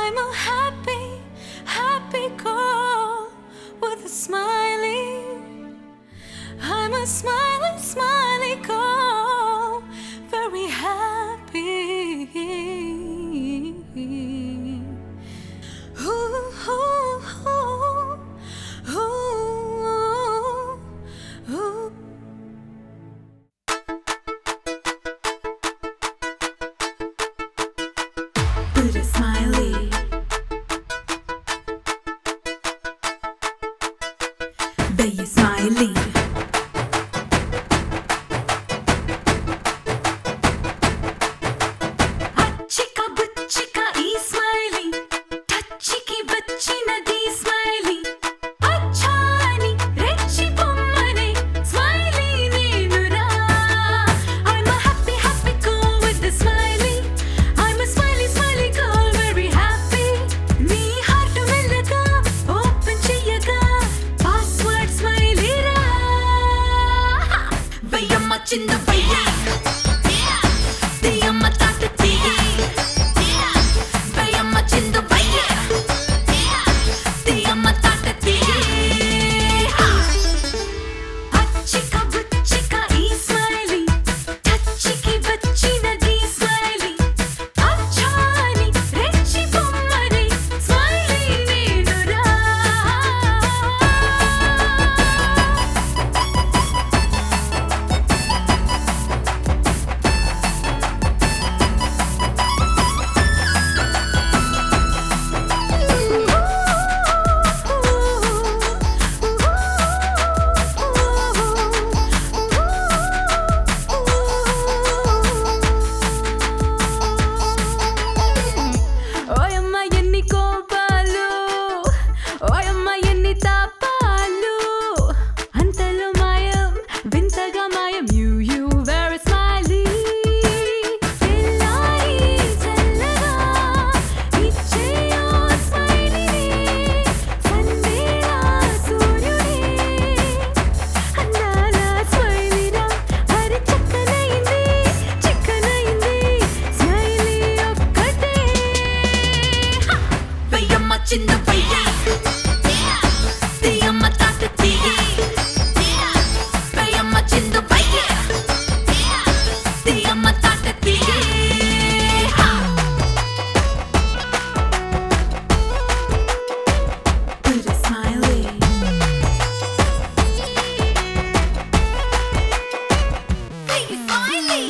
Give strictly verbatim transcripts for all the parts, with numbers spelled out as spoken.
I'm a happy, happy girl with a smiley. I'm a smiley, smiley girl, very happy. Ooh, ooh, ooh, ooh, ooh. Put a smiley. Be a smiley. Achika buchika ee smiley. Touchiki vachinadi smiley. Achani rechi pommane smiley nenura. I'm a happy, happy girl with a smiley. I'm a smiley, smiley girl, very happy. Me heart mellaga open cheyaga password smiley ra. Vayamma chinna vayya. Diyamma taata tiyi. Vayamma chinna vayya. Diyamma taata tiyi. Achika buchika ee smiley. Touchiki vachinadi smiley. Achani rechi pommane smiley nenura. ఓయమ్మ ఎన్ని కోపాలు, ఓయమ్మ ఎన్ని తాపాలు, అంతలో మాయం వింతగా మాయం. You, you very smiley. తెల్లారి చల్లగా ఇచ్చేయో స్మైలీని. సందేలా సూర్యుడే అందాల స్మైలీరా. అరి చక్కనైంది, చిక్కనైంది స్మైలీ ఒక్కటే. వెయ్యమ్మ చిన్న వెయ్య. తీయమ్మ తాత తీయి. వెయ్యమ్మ చిన్న వెయ్య. తీయమ్మ తాత తీయి. Put a smiley. Hey, smiley.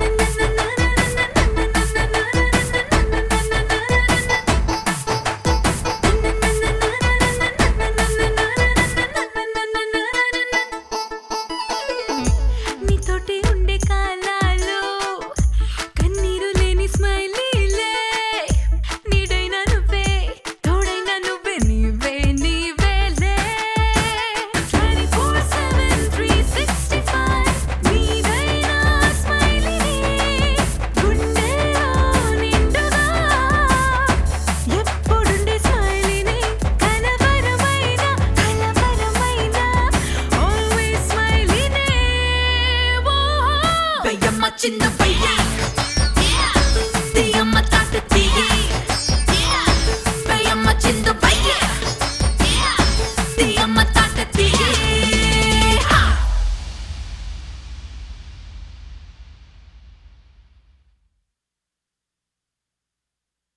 నీతోటి ఉండే కాలాలు కన్నీరు లేని స్మైలీలే. నీడైనా నువ్వే, తోడైనా నువ్వే, నీవే నీవేలే. twenty-four seven, three sixty-five నీదైనా స్మైలీని. గుండెలో నిండుగా ఎప్పుడుండే స్మైలీని. కలవరమైన, కలవరమైన always స్మైలీనే. వెయ్యమ్మ చిన్న వెయ్య.